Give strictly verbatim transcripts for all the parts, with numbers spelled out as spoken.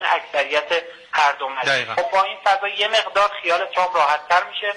اکثریت هر دو مجلس. خب با این فضا یه مقدار خیال ترامپ راحت‌تر میشه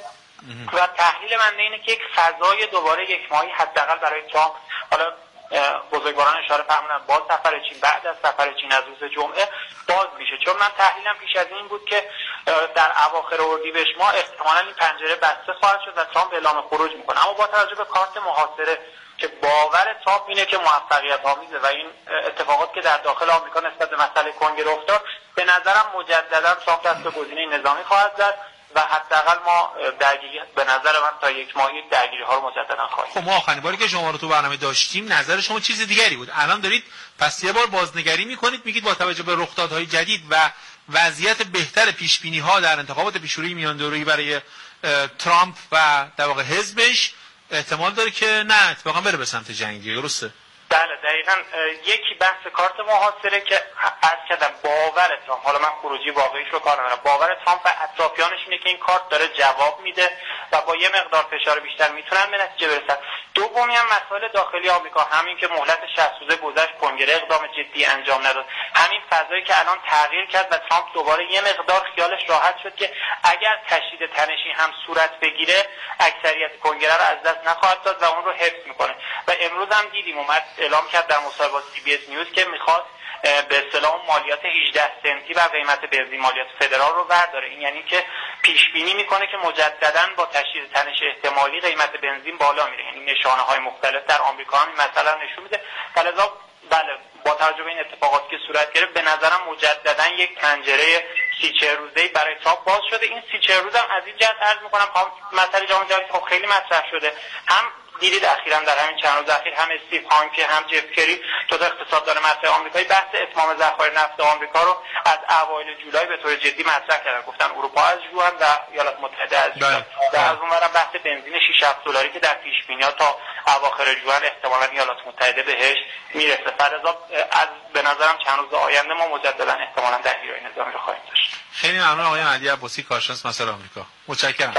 و تحلیل من اینه که یک فضای دوباره یک ماهی حداقل برای ترامپ، حالا بزرگواران اشاره فرمودن باز سفر چین، بعد از سفر چین از روز جمعه باز میشه، چون من تحلیلم پیش از این بود که در اواخر اردیبهشت ماه احتمالاً این پنجره بسته خواهد شد و ترامپ اعلام خروج میکنه. اما با توجه به کارت محاصره که باور ترامپ اینه که موفقیت آمیزه و این اتفاقات که در داخل آمریکا نسبت به مسئله کنگره افتاد، به نظرم مجددا ترامپ دست به گزینه نظامی خواهد زد و حداقل ما درگیری به نظر من تا یک ماهی درگیری ها رو مجددا خواهیم. خب ما آخرین باری که شما رو تو برنامه داشتیم نظر شما چیز دیگری بود. الان دارید پس یه بار بازنگری میکنید، میگید با توجه به رخدادهای جدید و وضعیت بهتر پیش بینی ها در انتخابات پیشروی میان دوره‌ای برای ترامپ و در واقع حزبش احتمال داره که نه اتفاقا بره به سمت جنگی، درسته؟ بله دقیقاً. یکی بحث کارت محاصره که عرض کردم باور ترامپ، حالا من خروجی واقعیش رو کار ندارم، باور ترامپ و اطرافیانش اینه که این کارت داره جواب میده و با یه مقدار فشار بیشتر میتونن به نتیجه برسن. دومی هم مسائل داخلی آمریکا، همین که مهلت شصت روزه گذشت کنگره اقدام جدی انجام نداد، همین فضایی که الان تغییر کرد و ترامپ دوباره یه مقدار خیالش راحت شد که اگر تشدید تنشی هم صورت بگیره اکثریت کنگره رو از دست نخواهد داد و اون رو حفظ میکنه. و امروز هم دیدیم اومد اعلام کرد در مصاحبه با سی بی اس نیوز که میخواد به اصطلاح مالیات هجده سنتی و قیمت بنزین مالیات فدرال رو برداره. این یعنی که پیش بینی میکنه که مجددا با تشدید تنش احتمالی قیمت بنزین بالا میره، یعنی نشانه های مختلف در آمریکا هم مثلا نشون میده. فلذا بله با توجه به این اتفاقاتی که صورت گرفت به نظرم مجددا یک پنجره سی چهل روزه‌ای برای ترامپ باز شده. این سی چهل روز هم از این جهت عرض میکنم مسئله جام جهانی خب خیلی مطرح شده، هم دیدید اخیراً در همین چند روز اخیر هم استیو هانک هم جف کری تو اقتصاددان مطرح آمریکایی بحث اتمام ذخایر نفت آمریکا رو از اوایل جولای به طور جدی مطرح کردن، گفتن اروپا از جوان و ایالات متحده از جوان. در از اونورم بحث بنزین شش هفت دلاری که در پیش بینی‌ها تا اواخر جوان احتمالاً ایالات متحده بهش میرسه. فلذا از به نظرم چند روز آینده ما مجددا احتمالاً درگیری نظامی رو خواهیم داشت. خیلی ممنون آقای مهدی عباسی، کارشناس مسائل آمریکا. متشکرم.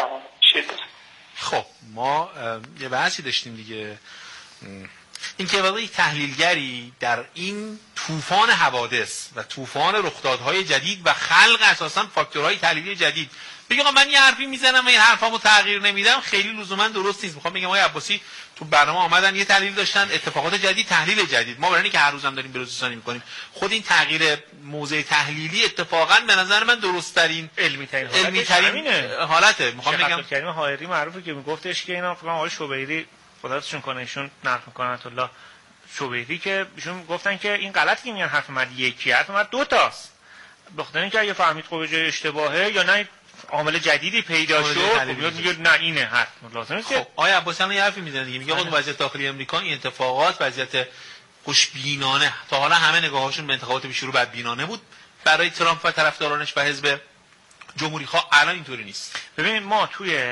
خب ما یه بحثی داشتیم دیگه، این که واقعی تحلیلگری در این طوفان حوادث و طوفان رخدادهای جدید و خلق اساساً فاکتورهای تحلیلی جدید بگم من یه حرفی میزنم و این حرفامو تغییر نمیدم، خیلی لزوما درست نیست. میخوام بگم آقای عباسی تو برنامه آمدن یه تحلیل داشتن، اتفاقات جدید، تحلیل جدید. ما برای اینکه هر روزم داریم بلوچستانی میکنیم، خود این تغییر موضع تحلیلی اتفاقا به نظر من درست ترین علمی ترین علمی ترین حالته. میخوام بگم کریم حائری معروفه که میگفتش که اینا فقط آقای شوبیری خداتشون کنه ایشون نقل میکنن الله شوبیری که ایشون گفتن که این غلطی که میگن حرف من یکی، حرف من دو تاست. بخاطر اینکه اگه فهمید خب جای اشتباهه یا نه عامل جدیدی پیدا شد میاد میگه نه اینه حرف لازم نیست. خب آقای عباسی الان یه حرفی میزنه دیگه، میگه اون وضعیت داخلی امریکا این اتفاقات وضعیت خوشبینانه، تا حالا همه نگاهاشون به انتخابات پیشرو بدبینانه بود برای ترامپ و طرفدارانش و حزب جمهوری خواه، الان اینطوری نیست. ببینید ما توی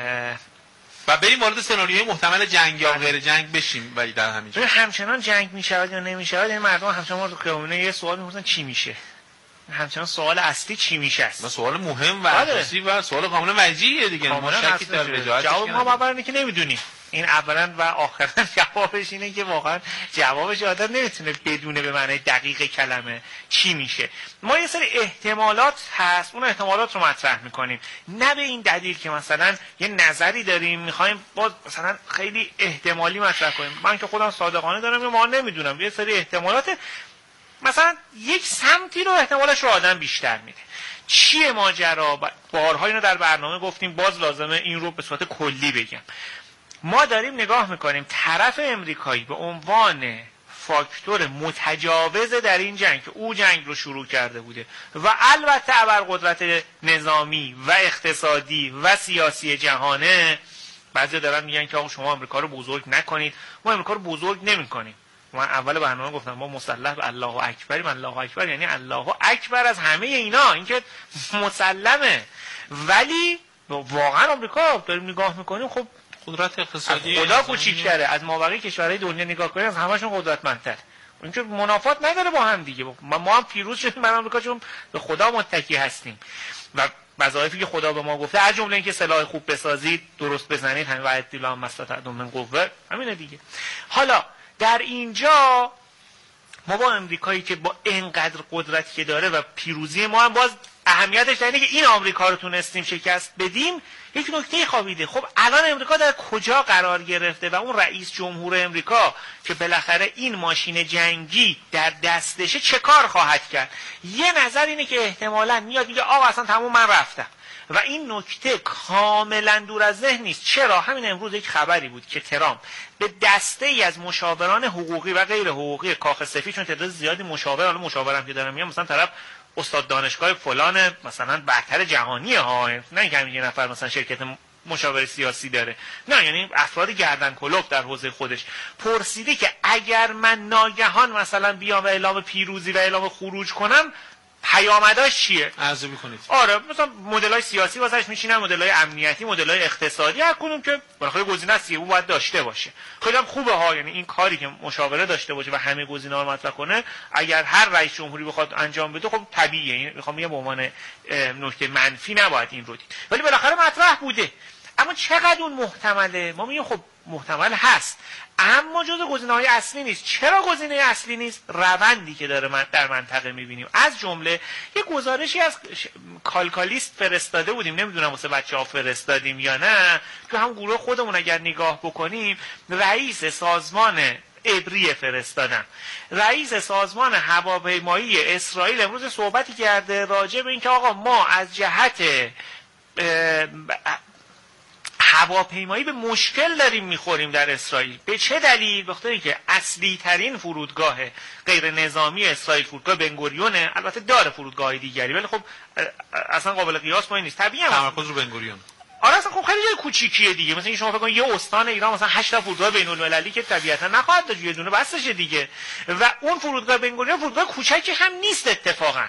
و بریم وارد سناریوی محتمل جنگ یا غیر جنگ بشیم، ولی در همین جا همچنان جنگ میشود یا نمیشود، این مردم همچنان رو خیابونه یه سوال میپرسن چی میشه، همچنان سوال اصلی چی میشه است. سوال مهم و اساسی و سوال کاملا وجیه دیگه، ما شکی در وجاهتش جواب ما باور که نمیدونیم. این اولا و آخرا جوابش اینه که واقعا جوابش آدم نمیتونه بدونه به معنی دقیق کلمه چی میشه. ما یه سری احتمالات هست، اون احتمالات رو مطرح میکنیم، نه به این دلیل که مثلا یه نظری داریم میخوایم باز مثلا خیلی احتمالی مطرح کنیم. من که خودم صادقانه دارم ما نمیدونم، یه سری احتمالات مثلا یک سمتی رو احتمالش رو آدم بیشتر میده. چیه ماجرا؟ بارها اینو در برنامه گفتیم، باز لازمه این رو به صورت کلی بگم. ما داریم نگاه میکنیم طرف امریکایی به عنوان فاکتور متجاوز در این جنگ که او جنگ رو شروع کرده بوده و البته ابرقدرت نظامی و اقتصادی و سیاسی جهانه. بعضی دارن میگن که آقا شما امریکا رو بزرگ نکنید، ما امریکا رو بزرگ نمیکنیم. من اول برنامه گفتم ما مسلح به الله اکبریم. الله اکبر یعنی الله اکبر از همه اینا، این که مسلمه. ولی واقعا امریکا داریم نگاه میکنیم خب قدرت اقتصادی خدا کوچیک‌تره، از مابقی کشورهای دنیا نگاه کنیم از همشون قدرتمندتر. اینجور منافات نداره با هم دیگه. ما هم پیروز شدیم من آمریکا چون به خدا متکی هستیم و وظایفی که خدا به ما گفته از جمله اینکه سلاح خوب بسازید، درست بزنید، همین وعد دیلا مستطعتم من قوه، همینه دیگه. حالا در اینجا ما با امریکایی که با اینقدر قدرتی که داره و پیروزی ما هم باز اهمیتش در اینه که این آمریکا رو تونستیم شکست بدیم، یک نکته خوابیده. خب الان امریکا در کجا قرار گرفته و اون رئیس جمهور امریکا که بالاخره این ماشین جنگی در دستشه چه کار خواهد کرد؟ یه نظر اینه که احتمالاً میاد میگه آقا اصلا تموم من رفتم و این نکته کاملا دور از ذهن نیست. چرا؟ همین امروز یک خبری بود که ترامپ به دسته ای از مشاوران حقوقی و غیر حقوقی کاخ سفید، چون تعداد زیادی مشاور، حالا مشاورم که دارم میگم مثلا طرف استاد دانشگاه فلان مثلا برتر جهانی ها، نه اینکه همین یه نفر مثلا شرکت مشاور سیاسی داره، نه یعنی افراد گردن کلوف در حوزه خودش، پرسیده که اگر من ناگهان مثلا بیام و اعلام پیروزی و اعلام خروج کنم پیامداش چیه؟ ارزیابی کنید. آره مثلا مدل‌های سیاسی واسش میشینن، مدل‌های امنیتی، مدل‌های اقتصادی، هر کدوم که بالاخره گزینه است او باید داشته باشه. خیلی هم خوبه ها، یعنی این کاری که مشاوره داشته باشه و همه گزینه‌ها رو مطرح کنه، اگر هر رئیس جمهوری بخواد انجام بده خب طبیعیه. این میخوام بگم به عنوان نکته منفی نباید این رو دید، ولی بالاخره مطرح بوده. اما چقدر اون محتمله؟ ما میگیم خب محتمل هست، اما جزء گزینه‌های اصلی نیست. چرا گزینه اصلی نیست؟ روندی که داره من در منطقه می‌بینیم. از جمله یک گزارشی از کالکالیست فرستاده بودیم، نمیدونم واسه بچه‌ها فرستادیم یا نه، تو هم گروه خودمون اگر نگاه بکنیم، رئیس سازمان عبری فرستادن. رئیس سازمان هواپیمایی اسرائیل امروز صحبتی کرده راجع به اینکه آقا ما از جهت هواپیمایی به مشکل داریم میخوریم در اسرائیل. به چه دلیل؟ به خاطر اینکه اصلی ترین فرودگاه غیر نظامی اسرائیل فرودگاه بنگوریونه، البته داره فرودگاه دیگری ولی خب اصلا قابل قیاس با این نیست. طبیعیه تمرکز رو بنگوریون. آره اصلا خب خیلی جای کوچیکیه دیگه. مثلا شما فکر کن یه استان ایران مثلا هشت تا فرودگاه بین‌المللی که طبیعتا نخواهد داشت، یه دونه بسشه دیگه. و اون فرودگاه بنگوریون فرودگاه کوچیکی هم نیست اتفاقا،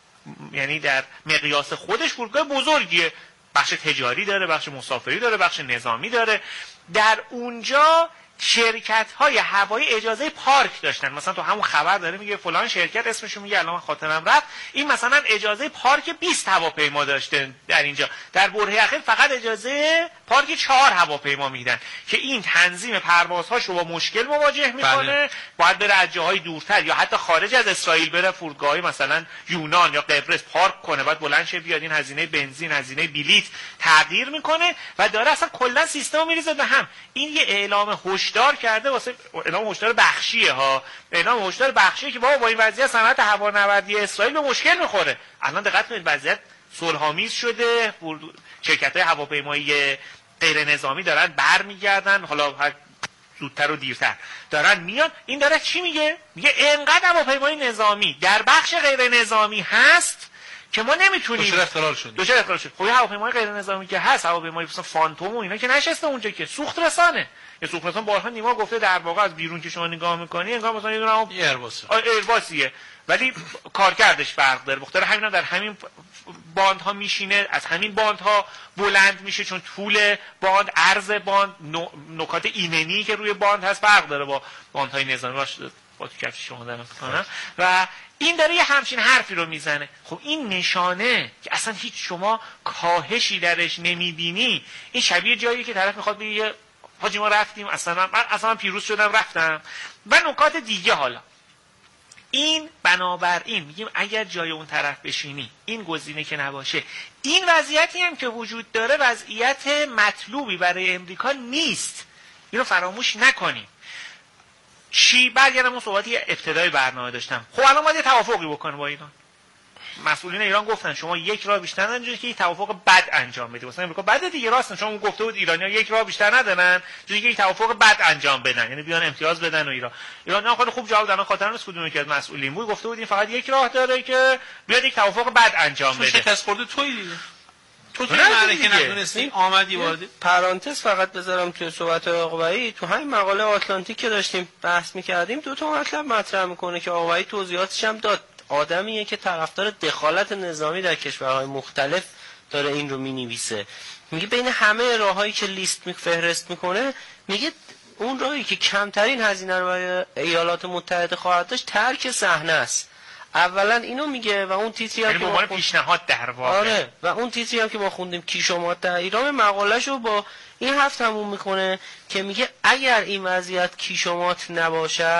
یعنی در مقیاس خودش فرودگاه بزرگیه، بخش تجاری داره، بخش مسافری داره، بخش نظامی داره. در اونجا شرکت های هوایی اجازه پارک داشتن. مثلا تو همون خبر داره میگه فلان شرکت، اسمشو میگه الان خاطرم رفت، این مثلا اجازه پارک بیست هواپیما داشته در اینجا. در برهه اخیر فقط اجازه پارک چهار هواپیما میدن که این تنظیم پروازهاشو با مشکل مواجه میکنه. بله. باید بره از جاهای دورتر یا حتی خارج از اسرائیل بره فرودگاهی مثلا یونان یا قبرس پارک کنه، بعد بلند شه بیاد، این هزینه بنزین، هزینه بلیط تغییر میکنه و داره اصلا کلا سیستم میریزه به هم. این یه اعلام هشدار کرده، واسه اعلام هشدار بخشیه ها، اعلام هشدار بخشیه که بابا با این وضعیت صنعت هوانوردی اسرائیل به مشکل میخوره. الان دقت کنید وضعیت صلح‌آمیز شده، شرکت‌های هواپیمایی غیر نظامی دارن برمیگردن، حالا زودتر و دیرتر دارن میان. این داره چی میگه؟ میگه اینقدر هواپیمای نظامی در بخش غیر نظامی هست که ما نمیتونیم. دچار اختلال شد. دچار اختلال شد. خب هواپیمای غیر نظامی که هست، هواپیمای مثلا فانتوم و اینا که نشسته اونجا، که سوخت رسانه. یه سوخت رسان بارها نیما گفته در واقع از بیرون که شما نگاه می‌کنی انگار مثلا یه دونه ایرباس ایرباسیه، ولی کارکردش فرق داره. بخاطر همینا در همین باندها میشینه، از همین باندها بلند میشه، چون طول باند، عرض باند، نکات ایمنی که روی باند هست فرق داره با باندهای نظامی. باشه با تو کفش شما دارم کنم. و این داره یه همچین حرفی رو میزنه. خب این نشانه که اصلا هیچ شما کاهشی درش نمیبینی. این شبیه جایی که طرف میخواد بگه حاجی ما رفتیم، اصلا من اصلا من پیروز شدم رفتم. و نکات دیگه. حالا این بنابراین میگیم اگر جای اون طرف بشینی، این گزینه که نباشه، این وضعیتی هم که وجود داره وضعیت مطلوبی برای امریکا نیست. اینو فراموش نکنیم. چی؟ برگردم اون صحبتی ابتدای برنامه داشتم. خب الان باید یه توافقی بکنه با ایران. مسئولین ایران گفتن شما یک راه بیشتر ندارید که یک توافق بد انجام بدید. مثلا امریکا بعد دیگه راستن شما گفته بود ایرانی‌ها یک راه بیشتر ندارن جوری که یک توافق بد انجام بدن، یعنی بیان امتیاز بدن و ایران. ایرانی‌ها خیلی خوب جواب دادن. خاطر نیست کدومی که از مسئولین بود گفته بود این فقط یک راه داره که بیاد یک توافق بد انجام بده. شکست خورده توی دیگه. تو توی معرکه نتونستی آمدی وارد. پرانتز فقط بذارم توی صحبت آقایی، تو همین مقاله آتلانتیک که داشتیم بحث می‌کردیم دو تا مطلب مطرح می‌کنه که آقایی توضیحاتش هم داد. آدمیه که طرفدار دخالت نظامی در کشورهای مختلف داره این رو می‌نویسه. میگه بین همه راههایی که لیست می فهرست میکنه، میگه اون راهی که کمترین هزینه رو برای ایالات متحده خواهد داشت ترک صحنه است. اولا اینو میگه و اون تیتری هم که ما خوند... پیشنهاد در واقع. آره و اون تیتری هم که ما خوندیم کیشومات در ایران، مقالهشو با این حرف تموم میکنه که میگه اگر این وضعیت کیشومات نباشد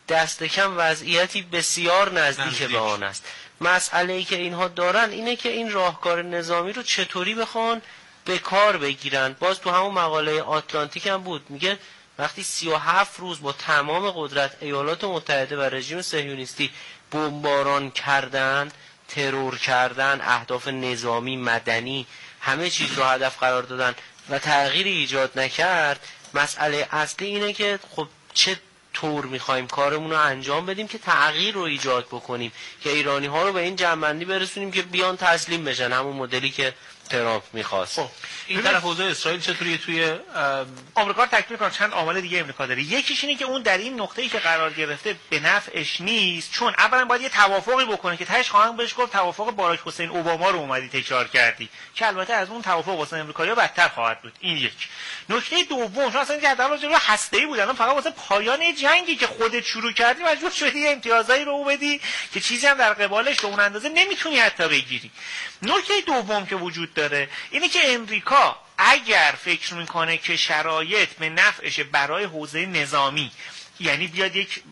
دست کم وضعیتی بسیار نزدیک, نزدیک به آن است. مسئله‌ای که اینها دارن اینه که این راهکار نظامی رو چطوری بخوان به کار بگیرن. باز تو همون مقاله آتلانتیک هم بود، میگه وقتی سی و هفت روز با تمام قدرت ایالات متحده و رژیم صهیونیستی بمباران کردن، ترور کردن، اهداف نظامی، مدنی، همه چیز رو هدف قرار دادن و تغییری ایجاد نکرد، مسئله اصلی اینه که خب چه طور میخوایم کارمون رو انجام بدیم که تغییر رو ایجاد بکنیم که ایرانی ها رو به این جنبندی برسونیم که بیان تسلیم بشن، همون مدلی که ترامپ میخواست. خب این طرف اوضاع اسرائیل چطوریه توی آمریکا رو تکمیل کنم؟ چند عامل دیگه امریکا داره. یکیش اینه که اون در این نقطه‌ای که قرار گرفته به نفعش نیست، چون اولا باید یه توافقی بکنه که تهش خواهند بهش گفت توافق باراک حسین اوباما رو اومدی تکرار کردی، که البته از اون توافق واسه امریکایی‌ها بدتر خواهد بود. این یک. نکته دوم، چون اصلا جدال جلوی هسته‌ای بود، الان فقط واسه پایان جنگی که خودت شروع کردی مجبور شدی امتیازایی رو بدی که چیزی هم در قبالش به اون اندازه نمیتونی حتی بگیری. نکته دوم که وجود داره اینه که امریکا اگر فکر میکنه که شرایط به نفعش برای حوزه نظامی، یعنی بیاد یک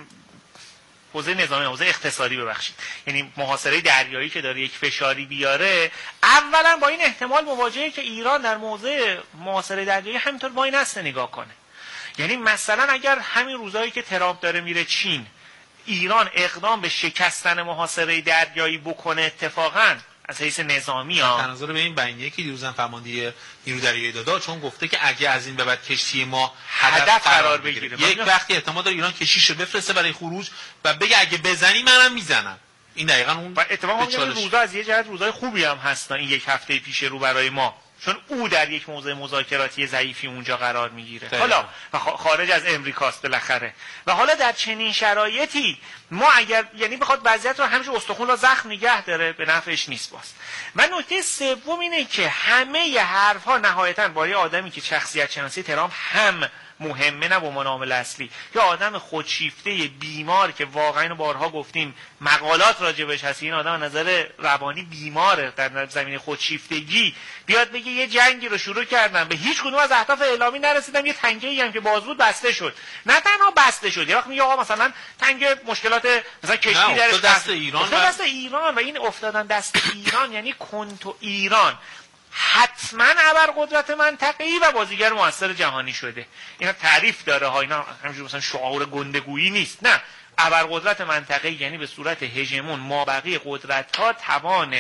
حوزه نظامی، حوزه اقتصادی ببخشید، یعنی محاصره دریایی که داره یک فشاری بیاره، اولا با این احتمال مواجهه که ایران در موضع محاصره دریایی همینطور وای نسته نگاه کنه. یعنی مثلا اگر همین روزایی که ترامپ داره میره چین، ایران اقدام به شکستن محاصره دریایی بکنه اتفاقا از حیث نظامی ها، تناظر به این بیانیه که دیروز فرمانده نیرو دریایی داده، چون گفته که اگه از این به بعد کشتی ما هدف قرار بگیره، یک وقتی احتمال داره ایران کشتیشو بفرسته برای خروج و بگه اگه بزنی منم میزنم. این دقیقاً اون و اتفاقا این روزا از یه جهت روزای خوبی هم هستن این یک هفته پیش رو برای ما، چون او در یک موضع مذاکراتی ضعیفی اونجا قرار میگیره. حالا و خارج از امریکاست بالاخره. و حالا در چنین شرایطی ما اگر یعنی بخواد وضعیت رو همیشه استخون رو زخم نگه داره، به نفعش نیست باز. و نکته سوم اینه که همه ی حرف‌ها نهایتاً با یه آدمی که شخصیت شناسی ترامپ هم مهمه، نه به عنوان عامل اصلی، یا آدم خودشیفته بیمار که واقعا اینو بارها گفتیم مقالات راجبش هست، این آدم نظر روانی بیماره در زمینه خودشیفتگی، بیاد بگه یه جنگی رو شروع کردن، به هیچ کدوم از اهداف اعلامی نرسیدم، یه تنگه‌ای هم که باز بود بسته شد. نه تنها بسته شد، یه وقت میگه آقا مثلا تنگه مشکلات مثلا کشتی درش دست ایران و دست ایران و این افتادن دست ایران یعنی کنتو ایران حتما ابرقدرت منطقه‌ای و بازیگر موثر جهانی شده. اینا تعریف داره ها، اینا همینجوری مثلا شعار گندگویی نیست، نه، ابرقدرت منطقه‌ای یعنی به صورت هژمون مابقی قدرت‌ها توان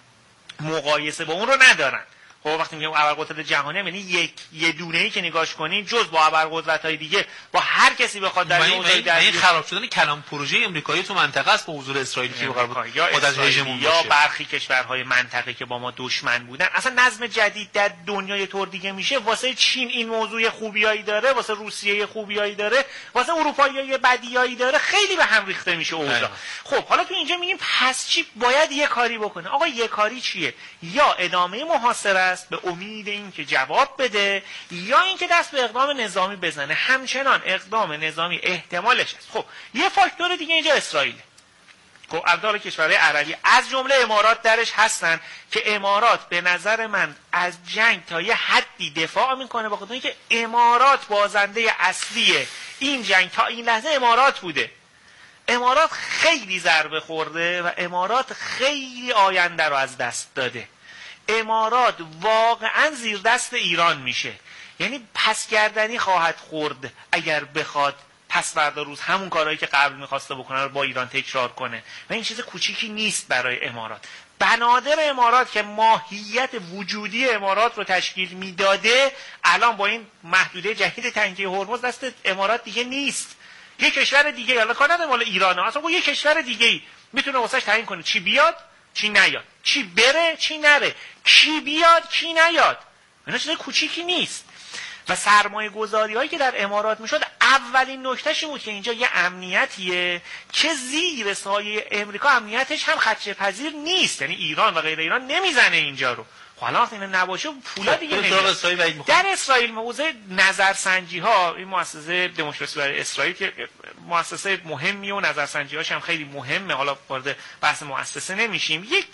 مقایسه با اون رو ندارن. خب وقتی میگم ابرقدرت جهانی یعنی یک یه دونه‌ای که نگاش کنیم جز با ابرقدرت‌های دیگه با هر کسی بخواد در موضوع در این خراب شدن کلام پروژه آمریکایی تو منطقه است با حضور اسرائیل که قرار بود یا اسرائیل یا برخی کشورهای منطقه که با ما دشمن بودن. اصلا نظم جدید در دنیای طور دیگه میشه. واسه چین این موضوع خوبیایی داره، واسه روسیه خوبیایی داره، واسه اروپایی بدیایی داره، خیلی به هم ریخته میشه اوضاع. خب حالا تو اینجا میگیم پس چی باید یه کاری بکنه؟ آقا یه کاری چیه؟ یا ادامه محاصره به امید این که جواب بده، یا اینکه دست به اقدام نظامی بزنه. همچنان اقدام نظامی احتمالش هست. خب یه فاکتور دیگه اینجا اسرائیل. خب ابدال کشورهای عربی از جمله امارات درش هستن که امارات به نظر من از جنگ تا یه حدی دفاع میکنه، با خاطر اینکه امارات بازنده اصلی این جنگ تا این لحظه امارات بوده. امارات خیلی ضربه خورده و امارات خیلی آینده رو از دست داده. امارات واقعا زیر دست ایران میشه، یعنی پسگردنی خواهد خورد اگر بخواد پس فردا روز همون کارهایی که قبل میخواسته بکنه رو با ایران تکرار کنه و این چیز کوچیکی نیست برای امارات. بنادر امارات که ماهیت وجودی امارات رو تشکیل میداده الان با این محدوده جدید تنگه هرمز دست امارات دیگه نیست. یه کشور دیگه، حالا کار نداره مال ایرانه، اصلا یه کشور دیگه‌ای میتونه واسش تعیین کنه چی بیاد چی نیاد، چی بره چی نره، کی بیاد کی نیاد. اینا چیز کوچیکی نیست. و سرمایه گذاری هایی که در امارات میشد اولین نکتهش بود که اینجا یه امنیتیه که زیر سایه امریکا امنیتش هم خدشه پذیر نیست، یعنی ایران و غیر ایران نمیزنه اینجا رو. حالا وقتی اینا نباشه پولا دیگه نمیاد. در اسرائیل موضوع نظرسنجی ها، این مؤسسه دموکراسی برای اسرائیل که مؤسسه مهمی و نظرسنجی هاش هم خیلی مهمه، حالا وارد بحث مؤسسه نمیشیم، یک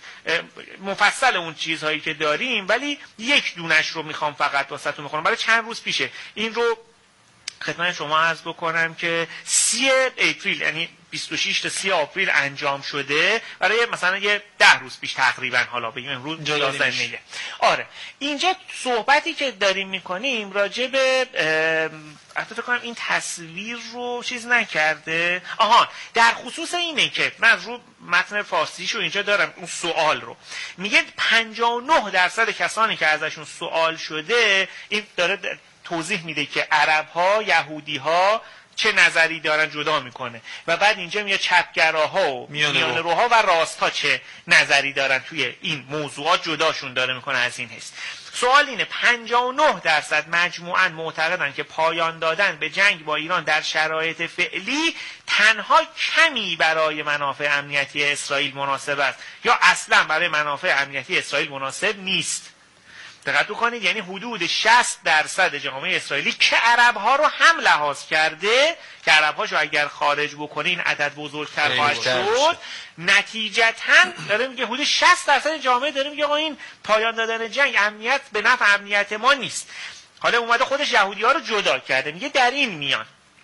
مفصل اون چیزهایی که داریم، ولی یک دونش رو میخوام فقط واسهتون بخونم. برای چند روز پیشه این رو خدمت شما عرض بکنم که سی اپریل یعنی بیست و شش تا سی آپریل انجام شده برای مثلا یه ده روز پیش تقریبا، حالا بگیم امروز یازده میه. آره اینجا صحبتی که داریم میکنیم راجع به البته فکر کنم این تصویر رو چیز نکرده. آها در خصوص اینه که من رو متن فارسیشو اینجا دارم، اون سوال رو میگه پنجاه و نه درصد کسانی که ازشون سوال شده، این داره توضیح میده که عرب ها، یهودی ها چه نظری دارن جدا میکنه و بعد اینجا میاد چپگراها و میانه روها و راست ها چه نظری دارن توی این موضوعات جداشون داره میکنه از این حس. سوال اینه پنجاه و نه درصد مجموعاً معتقدن که پایان دادن به جنگ با ایران در شرایط فعلی تنها کمی برای منافع امنیتی اسرائیل مناسب است یا اصلا برای منافع امنیتی اسرائیل مناسب نیست. دقت بکنید، یعنی حدود شصت درصد جامعه اسرائیلی که عرب ها رو هم لحاظ کرده که عرب هاشو اگر خارج بکنه این عدد بزرگتر خواهد شد، نتیجتاً داره میگه حدود شصت درصد جامعه داره میگه این پایان دادن جنگ امنیت به نفع امنیت ما نیست. حالا اومده خودش یهودی ها رو جدا کرده، میگه در این میان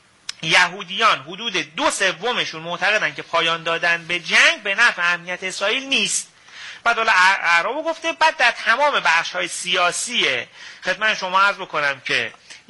یهودیان حدود دو سومشون معتقدن که پایان دادن به جنگ به نفع امنیت اسرائیل نیست. بعد حالا اعرابو گفته. بعد در تمام بخش‌های سیاسی خدمت شما عرض بکنم که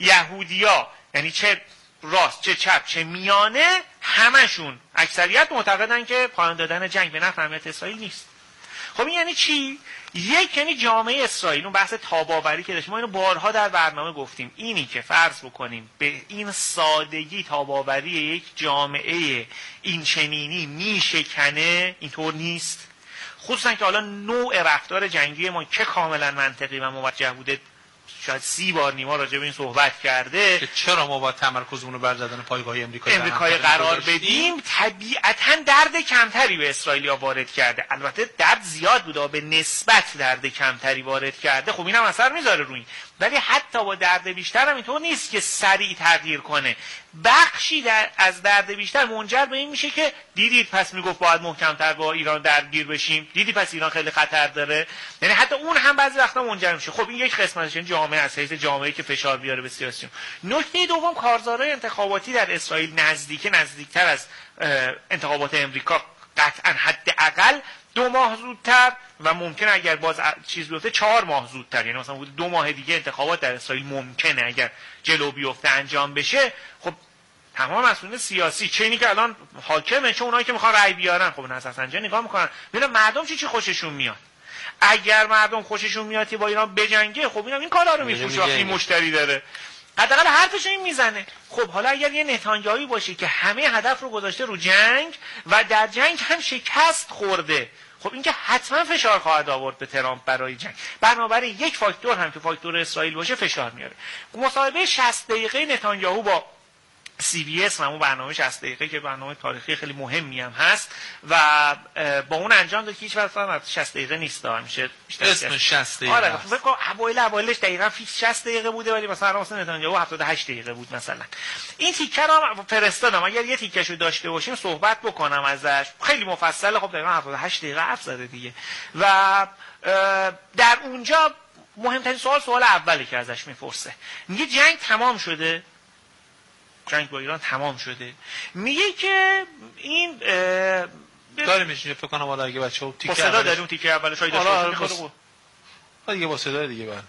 یهودیا یعنی چه راست چه چپ چه میانه همشون اکثریت معتقدن که پایان دادن جنگ به نفع امنیت اسرائیل نیست. خب این یعنی چی؟ یک یعنی جامعه اسرائیل، اون بحث تاباوری که داشتیم ما اینو بارها در برنامه گفتیم، اینی که فرض بکنیم به این سادگی تاباوری یک جامعه این چنینی میشکنه، اینطور نیست. خصوصا که حالا نوع رفتار جنگی ما که کاملا منطقی و موجه بوده، شاید سی بار نیما راجع به این صحبت کرده که چرا ما باید تمرکزمون رو بر زدن پایگاه امریکایی امریکایی قرار بدیم. طبیعتا درد کمتری به اسرائیلیا وارد کرده، البته درد زیاد بوده، به نسبت درد کمتری وارد کرده. خب اینم اثر میذاره روی این، ولی حتی با درد بیشتر هم اینطور نیست که سریع تغییر کنه. بخشی در از درد بیشتر منجر به این میشه که دیدید پس میگفت باید محکمتر با ایران درگیر بشیم، دیدی پس ایران خیلی خطر داره، یعنی حتی اون هم بعضی وقتا منجر میشه. خب این یک قسمتش این جامعه از حیث جامعه‌ای که فشار بیاره به سیاسی. نکته دوم کارزارهای انتخاباتی در اسرائیل نزدیک نزدیکتر از انتخابات امریکا، قطعا حداقل دو ماه زودتر و ممکنه اگر باز چیز بیفته چهار ماه زودتر، یعنی مثلا دو ماه دیگه انتخابات در اسرائیل ممکنه اگر جلو بیفته انجام بشه. خب تمام مسئولین سیاسی چه اینی که الان حاکمه چه اونایی که میخوان رأی بیارن، خب نه اساسا اینجا نگاه میکنن ببینن مردم چی چی خوششون میاد. اگر مردم خوششون میاد که با ایران بجنگه، خب اینم این کارا رو میفروشه وقتی مشتری داره، حداقل حرفش این میزنه. خب حالا اگر یه نتانیاهویی باشه که همه هدف رو گذاشته رو جنگ و در جنگ هم شکست خورده، خب این که حتما فشار خواهد آورد به ترامپ برای جنگ. بنابراین یک فاکتور هم که فاکتور اسرائیل باشه فشار میاره. مصاحبه شصت دقیقه نتانیاهو با سی بی اس و اون برنامه شصت دقیقه که برنامه تاریخی خیلی مهمی هم هست و با اون انجام داد که هیچ وقت شصت دقیقه نیست، میشه بیشتر اسم شصت دقیقه. آره فکر کنم اوایل اوایلش دقیقاً فیکس شصت دقیقه بوده، ولی مثلا واسه نتانیاهو هفتاد و هشت دقیقه بود مثلا. این تیکه رو فرستادم، اگر یه تیکهشو داشته باشیم صحبت بکنم ازش، خیلی مفصله. خب دقیقاً هفتاد و هشت دقیقه حرف زده دیگه و در اونجا مهمترین سوال سوال اولی که ازش میپرسه، میگه جنگ تمام شده؟ جنگ با ایران تمام شده؟ میگه که این داریم میشه فکر کنم حالا اگه بچه‌ها تیکه صدا داریم اون تیکه اولش هایی داشته باشه دیگه با صدا دیگه بله.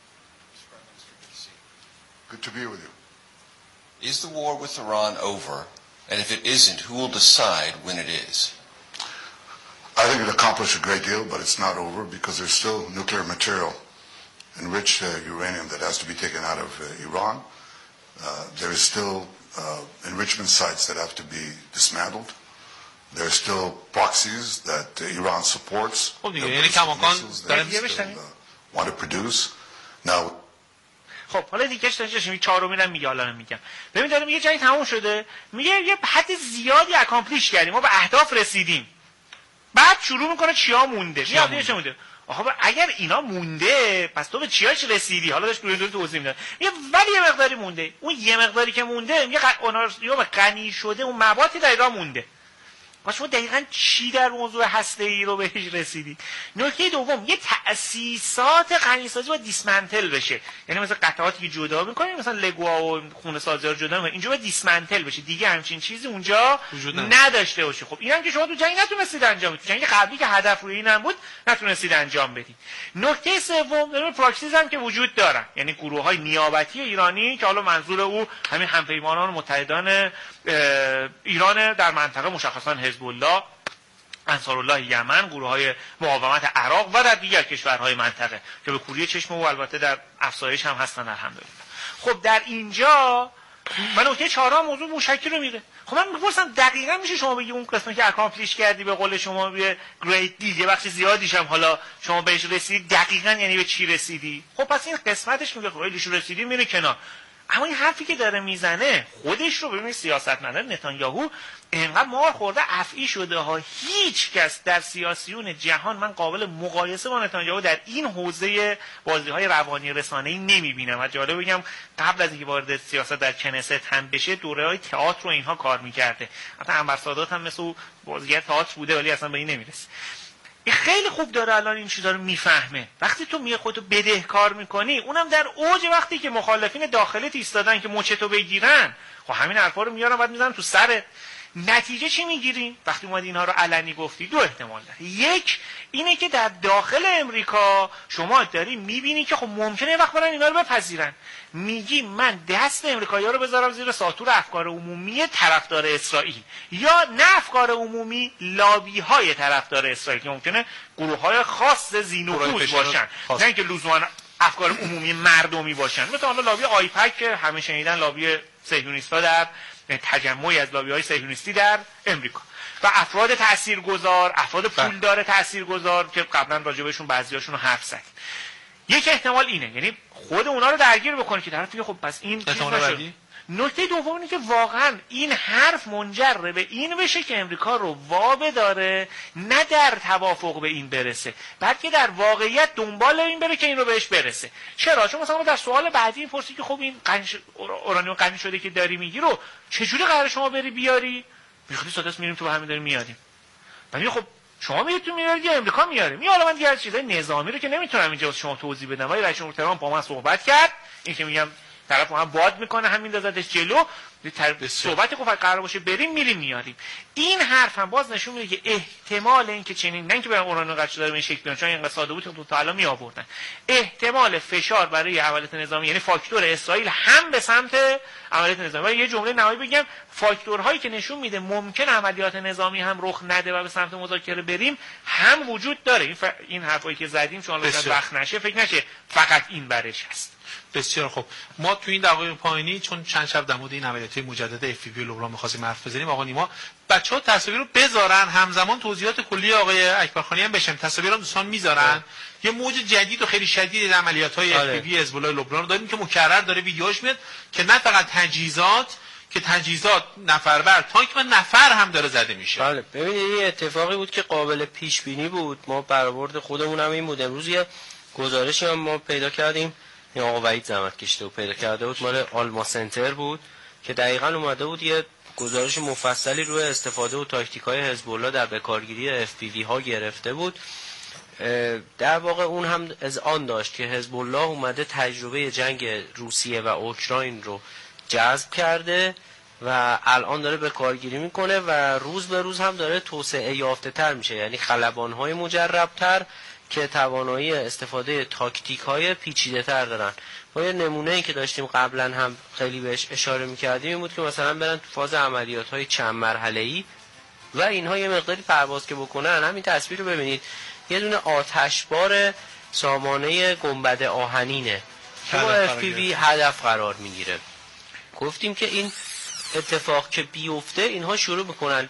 Good to be with you. Is the war with Iran over? And if it isn't, who will decide when it is? I think it accomplished a great deal, but it's not over because there's still nuclear material, enriched uh, uranium that has to be taken out of uh, Iran. Uh, there is still uh, enrichment sites that have to be dismantled. There are still proxies that uh, Iran supports. Oh, missiles that they still uh, want to produce. Now, خب حالا دیگه چه چهارم میرم میگه حالا میگم. ببین داره میگه جنگ تموم شده، میگه یه حد زیادی اکامپلیش کردیم، ما به اهداف رسیدیم. بعد شروع میکنه چیا مونده. میاد چه مونده؟ آخه اگر اینا مونده پس تو به چیاش رسیدی؟ حالا داشت دور دور توضیح میداد. میگه ولی یه مقداری مونده. اون یه مقداری که مونده میگه اونارسیوم غنی شده، اون موادی در ایران مونده. و شما دقیقاً چی در موضوع هسته‌ای رو بهش رسیدید. نکته دوم، یه تأسیسات غنی‌سازی باید دیسمنتل بشه، یعنی مثلا قطعاتی که جدا می‌کنیم مثلا لگوها و خونه سازی رو جدا می‌کنیم، اینجا باید دیسمنتل بشه، دیگه همچین چیزی اونجا نداشته باشه. خب اینم که شما تو جنگ نتونستید انجام بدید، تو جنگ قبلی که هدف روی این هم بود نتونستید انجام بدید. نکته سوم، در پراکسیز هم که وجود دارن، یعنی گروه‌های نیابتی ایرانی که حالا منظور او همین همپیمانان و متحدان ایران در منطقه، مشخصا حزب الله، انصارالله یمن، گروه‌های مقاومت عراق و در دیگر کشورهای منطقه که به کوری چشم و البته در افزایش هم هستن الحمدلله. خب در اینجا من نکته چهارم موضوع موشکی رو میره. خب من میپرسم دقیقاً میشه شما بگی اون قسمتی که اکامپلیش کردی به قول شما به گریت دیل، یه بخش زیادیش هم حالا شما بهش رسیدی، دقیقاً یعنی به چی رسیدی؟ خب پس این قسمتش میگه خیلیش رسیدی میره کنار. اما این حرفی که داره میزنه خودش رو ببینید، سیاستمدار نتانیاهو اینقدر مار خورده افعی شده ها، هیچ کس در سیاسیون جهان من قابل مقایسه با نتانیاهو در این حوزه بازی‌های روانی رسانه‌ای نمی‌بینم. و جالب بگم قبل از اینکه وارد سیاست در کنست هم بشه دوره‌های تئاتر و اینها کار می‌کرده، حتی انور سادات هم مثل بازیگر تئاتر بوده ولی اصلا به این نمی‌رسه. این خیلی خوب داره الان این چیزا رو میفهمه. وقتی تو میای خودتو بدهکار میکنی، اونم در اوج وقتی که مخالفین داخلیت ایستادن که مچتو بگیرن، خب همین حرفا رو میارن بعد میذارن تو سرت. نتیجه چی میگیریم وقتی اومدی اینها رو علنی گفتی؟ دو احتمال داره. یک اینه که در داخل امریکا شما داری میبینی که خب ممکنه یه وقت برن اینا رو بپذیرن، میگی من دست امریکایی‌ها رو بذارم زیر ساطور افکار عمومی طرفدار اسرائیل، یا نه افکار عمومی لابی‌های طرفدار اسرائیل که ممکنه گروه‌های خاص زینوفوز باشن، نه اینکه لزوما افکار عمومی مردمی باشن. مثلا لابی آیپک که همه شنیدن، لابی صهیونیست‌ها در تجمعی از لابی‌های صهیونیستی در امریکا، و افراد تاثیرگذار، افراد پولدار تاثیرگذار که قبلا راجع بهشون بعضیاشون رو حرف زدیم. یک احتمال اینه، یعنی خود اونا رو درگیر بکنه که طرف میگه خب پس این چیز نشد. نکته دوم اینه که واقعا این حرف منجر به این بشه که امریکا رو وابه داره نه در توافق به این برسه، بلکه در واقعیت دنبال این بره که این رو بهش برسه. چرا؟ چون مثلا در سوال بعدی میپرسی که خب این قنش اورانیوم غنی شده که داری میگی رو چجوری قرار شما بری بیاری؟ میخواد سادس میریم تو همین داریم میاریم. بعد خب شما میگید تو میارید یا امریکا میاره؟ می حالا من دیگه چیزای نظامی رو که نمیتونم اینجا شما توضیح بدم، ولی رئیس جمهور تهران با من صحبت کرد، این که میگم طرف هم باد میکنه همین دادش جلو، صحبت که قرار باشه بریم میریم میاریم. این حرف هم باز نشون میده که احتمال این که چنین، نه اینکه برام اورانیوم قطع شده به این شکل بیان، چون اینقدر ساده بود تو تا الان می آوردن، احتمال فشار برای عملیات نظامی، یعنی فاکتور اسرائیل هم به سمت عملیات نظامی. ولی یه جمله نهایی بگم، فاکتورهایی که نشون میده ممکن عملیات نظامی هم رخ نده و به سمت مذاکره بریم هم وجود داره. این ف... این حرفایی که زدیم چون الان وقت نشه فکر نشه فقط این برش هست. بسیار خوب. ما تو این دقایق پایانی چون چند شب در مورد این عملیات مجدد اف پی وی و لبنان می‌خواستیم حرف بزنیم، آقا نیما بچه‌ها تصاویر رو بذارن، همزمان توضیحات کلی آقای اکبرخانی هم بشن. تصاویر رو دوستان میذارن. یه موج جدید و خیلی شدید عملیات‌های اف پی وی حزب الله لبنان رو داریم که مکرر داره ویدیوهاش میاد که نه فقط تجهیزات، که تجهیزات نفربر تانک و نفر هم داره زده میشه. بله ببینید این اتفاقی بود که قابل پیش بینی بود. ما برآورد خودمون هم این بود. امروز یه گزارشی هم ما پیدا کردیم، این آقا وحید زحمت کشیده و پیدا کرده بود، مال آلما سنتر بود که دقیقاً اومده بود یه گزارش مفصلی روی استفاده و تاکتیک‌های حزب الله در بکارگیری اف پی وی ها گرفته بود. در واقع اون هم از آن داشت که حزب الله اومده تجربه جنگ روسیه و اوکراین رو جذب کرده و الان داره به کارگیری میکنه و روز به روز هم داره توسعه یافته تر میشه، یعنی خلبان‌های مجرب تر که توانایی استفاده تاکتیک های پیچیده تر دارن. ما یه نمونه ای که داشتیم قبلا هم خیلی بهش اشاره میکردیم این بود که مثلا برن تو فاز عملیات های چند مرحله ای و اینها یه مقداری پرواز که بکنن. همین تصویر رو ببینید، یه دونه آتشبار سامانه گنبد آهنینه که با اف پی وی هدف قرار میگیره. گفتیم که این اتفاق که بیفته اینها شروع میکنن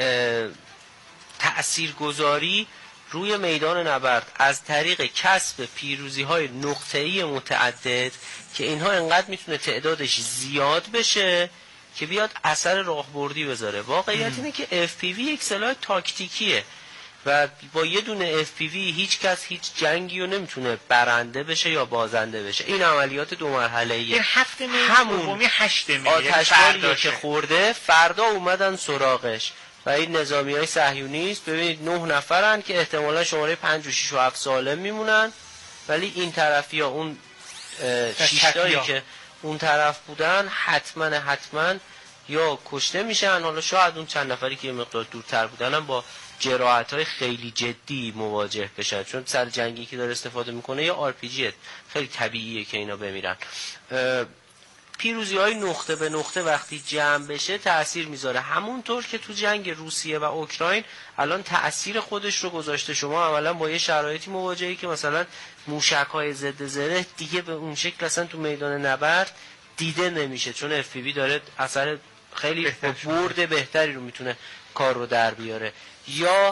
تأثیرگذاری روی میدان نبرد از طریق کسب پیروزی‌های نقطه‌ای متعدد که اینها انقدر میتونه تعدادش زیاد بشه که بیاد اثر راهبردی بذاره. واقعیت اینه که اف پی وی یک سلاح تاکتیکیه و با یه دونه اف پی وی هیچ کس هیچ جنگی رو نمیتونه برنده بشه یا بازنده بشه. این عملیات دو مرحله‌ایه. این هفت می همون هشت می آتشباریه که خورده فردا اومدن سراغش و این نظامیای صهیونیست ببینید نه نفرن که احتمالا شماره پنج و شش و هفت سالم میمونن، ولی این طرفی ها اون شیشتایی که اون طرف بودن حتما حتما یا کشته میشن، حالا شاید اون چند نفری که یه مقدار دورتر بودن هم با جراحت‌های خیلی جدی مواجه بشن، چون سر جنگی که داره استفاده میکنه یا آر پی جی خیلی طبیعیه که اینا بمیرن. پیروزی های نقطه به نقطه وقتی جمع بشه تأثیر میذاره، همونطور که تو جنگ روسیه و اوکراین الان تأثیر خودش رو گذاشته. شما اولا با یه شرایطی مواجهی که مثلا موشک های ضد زره دیگه به اون شکل اصلا تو میدان نبرد دیده نمیشه، چون اف پی وی داره اثر خیلی برد بهتری رو میتونه کار رو در بیاره، یا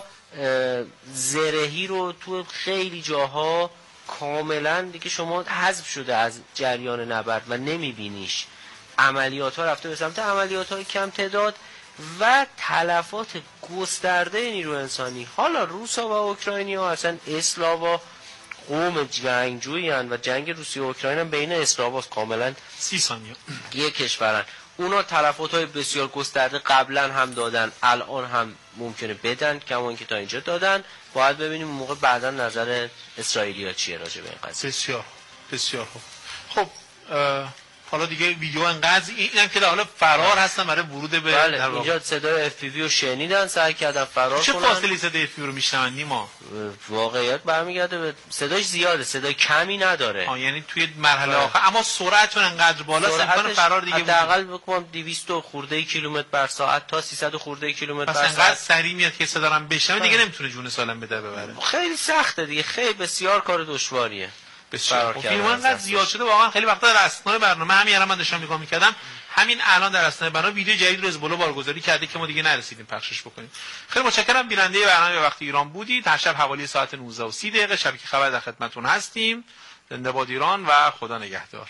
زرهی رو تو خیلی جاها کاملا دیگه شما حذف شده از جریان نبرد و نمیبینیش. عملیات ها رفته به سمت عملیات های کم تعداد و تلفات گسترده نیرو انسانی. حالا روسا و اوکراینی ها اصلا اسلاوا قوم جنگجویی هن و جنگ روسیه و اوکراین هم بین اسلاواست، کاملا سی ثانیه یک کشورن. اونا تلفات های بسیار گسترده قبلا هم دادن، الان هم ممکنه بدن، کمان که تا اینجا دادن. باید ببینیم موقع بعدا نظر اسرائیلی ها چیه راجع به این قضیه. بسیار بسیار خوب. خب حالا دیگه ویدیو انقدر اینم که حالا فرار هستن برای ورود به بله در اینجا صدای اف پی وی رو شنیدن، سعی کردن فرار چه کنن. چه فاصله صدای اف پی وی رو میشنون نیما؟ واقعیت برمیگرده به صداش زیاده، صدای کمی نداره. آ یعنی توی مرحله آخر، اما سرعتون انقدر بالا امکان فرار دیگه حداقل بگم دویست خورده کیلومتر بر ساعت تا سیصد خورده کیلومتر بر ساعت. انقدر سریع میاد که صدا رو بشنوه دیگه نمیتونه جون سالم بده ببره. خیلی سخته دیگه، خیلی بسیار کار دشواریه. بسیار فیلم انقدر زیاد شده واقعا خیلی وقتا در اسنای برنامه همین الان من داشتم نگاه می‌کردم، همین الان در اسنای برنامه ویدیو جدید رو حزب الله بارگذاری کرده که ما دیگه نرسیدیم پخشش بکنیم. خیلی متشکرم. بیننده برنامه وقت ایران بودید. هر شب حوالی ساعت نوزده و سی دقیقه شبکه خبر در خدمتتون هستیم. زنده باد ایران و خدا نگهدار.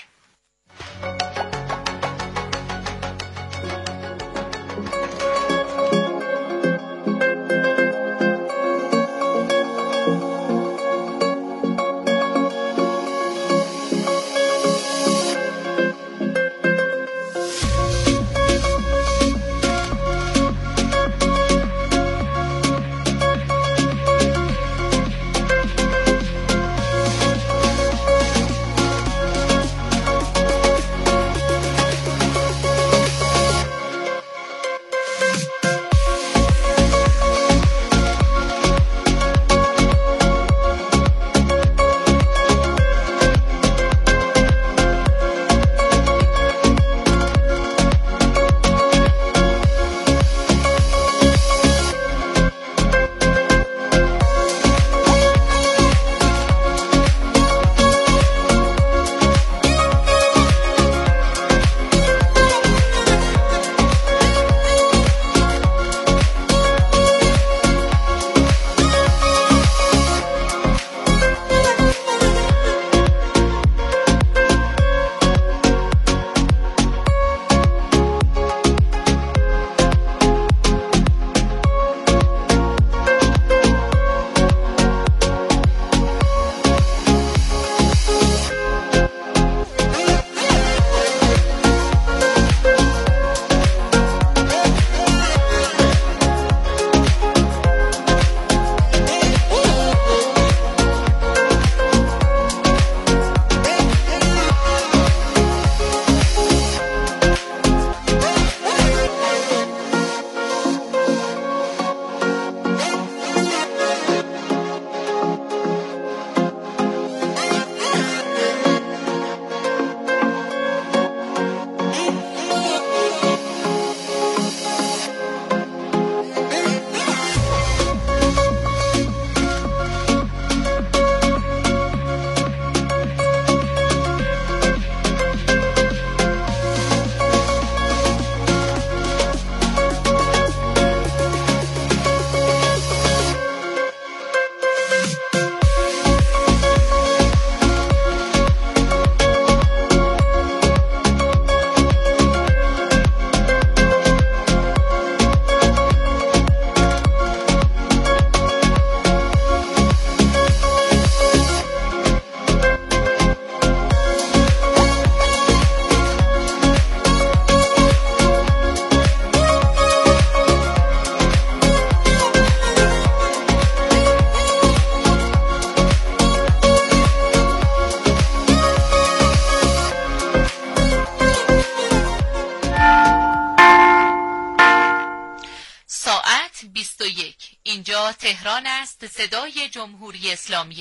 تهران است صدای جمهوری اسلامی